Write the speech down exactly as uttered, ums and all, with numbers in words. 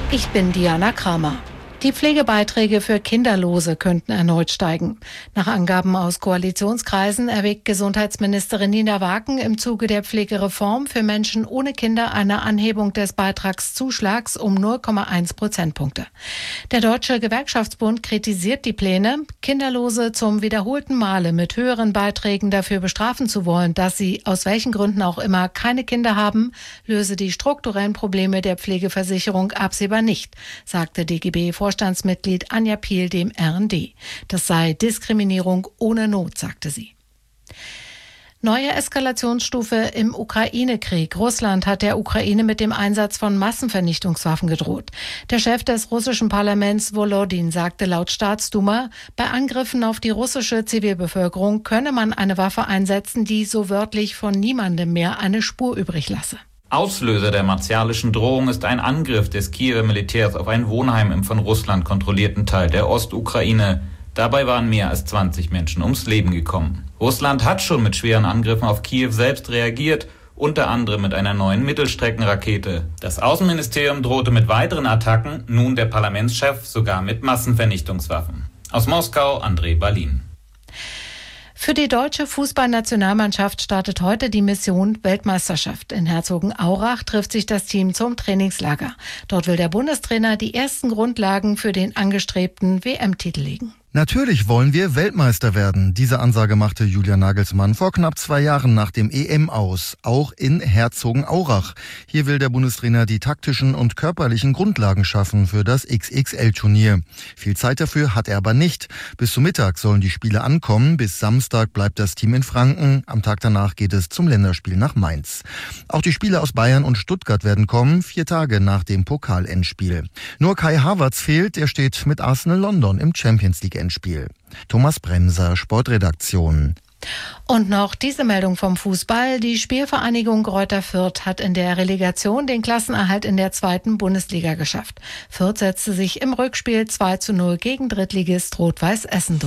Ich bin Diana Kramer. Die Pflegebeiträge für Kinderlose könnten erneut steigen. Nach Angaben aus Koalitionskreisen erwägt Gesundheitsministerin Nina Waken im Zuge der Pflegereform für Menschen ohne Kinder eine Anhebung des Beitragszuschlags um null Komma eins Prozentpunkte. Der Deutsche Gewerkschaftsbund kritisiert die Pläne, Kinderlose zum wiederholten Male mit höheren Beiträgen dafür bestrafen zu wollen, dass sie aus welchen Gründen auch immer keine Kinder haben, löse die strukturellen Probleme der Pflegeversicherung absehbar nicht, sagte D G B-Vorstandsmitglied Anja Piel dem R N D. Das sei Diskriminierung ohne Not, sagte sie. Neue Eskalationsstufe im Ukraine-Krieg. Russland hat der Ukraine mit dem Einsatz von Massenvernichtungswaffen gedroht. Der Chef des russischen Parlaments Volodin sagte laut Staatsduma, bei Angriffen auf die russische Zivilbevölkerung könne man eine Waffe einsetzen, die so wörtlich von niemandem mehr eine Spur übrig lasse. Auslöser der martialischen Drohung ist ein Angriff des Kiewer Militärs auf ein Wohnheim im von Russland kontrollierten Teil der Ostukraine. Dabei waren mehr als zwanzig Menschen ums Leben gekommen. Russland hat schon mit schweren Angriffen auf Kiew selbst reagiert, unter anderem mit einer neuen Mittelstreckenrakete. Das Außenministerium drohte mit weiteren Attacken, nun der Parlamentschef sogar mit Massenvernichtungswaffen. Aus Moskau, André Berlin. Für die deutsche Fußballnationalmannschaft startet heute die Mission Weltmeisterschaft. In Herzogenaurach trifft sich das Team zum Trainingslager. Dort will der Bundestrainer die ersten Grundlagen für den angestrebten W M-Titel legen. Natürlich wollen wir Weltmeister werden. Diese Ansage machte Julian Nagelsmann vor knapp zwei Jahren nach dem E M aus, auch in Herzogenaurach. Hier will der Bundestrainer die taktischen und körperlichen Grundlagen schaffen für das X X L-Turnier. Viel Zeit dafür hat er aber nicht. Bis zum Mittag sollen die Spiele ankommen. Bis Samstag bleibt das Team in Franken. Am Tag danach geht es zum Länderspiel nach Mainz. Auch die Spieler aus Bayern und Stuttgart werden kommen, vier Tage nach dem Pokal-Endspiel. Nur Kai Havertz fehlt, er steht mit Arsenal London im Champions League Endspiel. Thomas Bremser, Sportredaktion. Und noch diese Meldung vom Fußball. Die Spielvereinigung Greuther Fürth hat in der Relegation den Klassenerhalt in der zweiten Bundesliga geschafft. Fürth setzte sich im Rückspiel zwei zu null gegen Drittligist Rot-Weiß Essen durch.